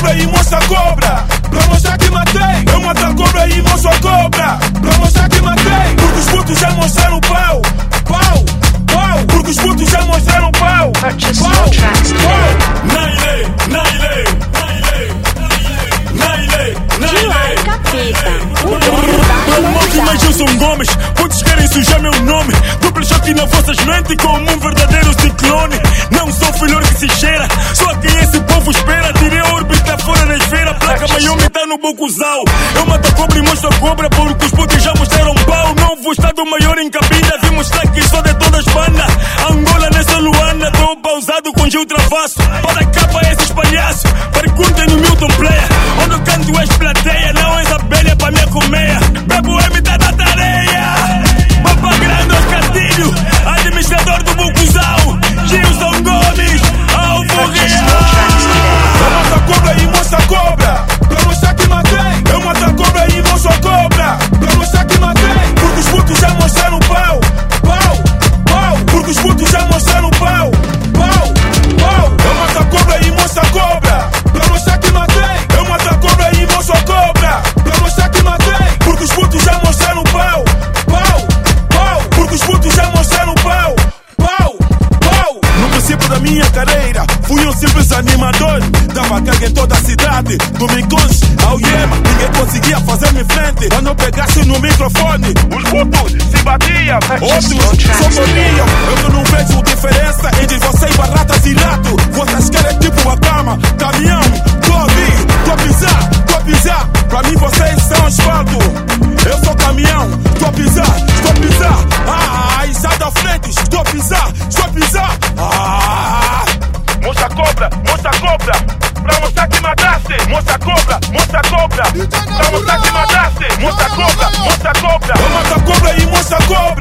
cobra e mostra a cobra. Pra mostrar que matei. Eu mato a cobra e mostro a cobra. Pra mostrar que matei. Porque os putos já mostraram o pau. Pau, pau. Porque os putos já mostraram o pau. Purchase Pau, your tracks today. pau. Nailei, nailei, nailei, nailei. Promote mais Gilson Gomes, putos querem sujar meu nome. Duplo choque nas vossas mentes como um verdadeiro ciclone. Não sou filho que se cheira, só quem esse povo espera. Tirei a órbita fora da esfera, placa Miami tá no bocuzal. Eu mato a cobra e mostro a cobra, porque os putos já mostraram pau. Novo estado maior em cabina, vi mostrar que sou de todas bandas. Angola nessa Luana, tô pausado com Gil Travasso. Para capa esses palhaços, perguntem no Milton Player. Onde eu canto és plateia, não és abelha pra minha colmeia. Bebo M tá na tareia, Papa Grande aos Castilho, administrador do Bucuzal, Gilson Gomes, Alvo Real. Eu mato a cobra e mostro a cobra. Pra mostrar que matei. Eu mato a cobra e mostro a cobra. Pra mostrar que matei. Porque os putos já mostraram o pau. Pau, pau. Porque os putos já mostraram o pau. Pau, pau. Eu mato a cobra e mostro a cobra. Pra mostrar que matei. Eu mato a cobra e mostro a cobra. Pra mostrar que matei. Porque os putos já mostraram o pau. Pau, pau. Porque os putos já mostraram o pau. Pau, pau. No princípio da minha carreira, fui um simples animador. Dava carga em toda a cidade, do Micons ao Iema. Ninguém conseguia fazer-me frente quando eu pegasse no microfone. Os putos se batiam, outros só corriam. Eu que não vejo diferença entre você e baratas e rato. Vocês querem tipo a cama, caminhão. Tô a vir, tô a pisar, tô a pisar. Pra mim vocês são asfalto. Eu sou caminhão, tô a pisar, estou a pisar. Sai da frente, estou a pisar, estou a pisar. Mostra a cobra, mostra a cobra. Pra mostrar que mataste. Mostra a cobra, mostra a cobra. Pra mostrar que mataste. Mostra a cobra, mostra a cobra. Eu mato a cobra e mostra a cobra.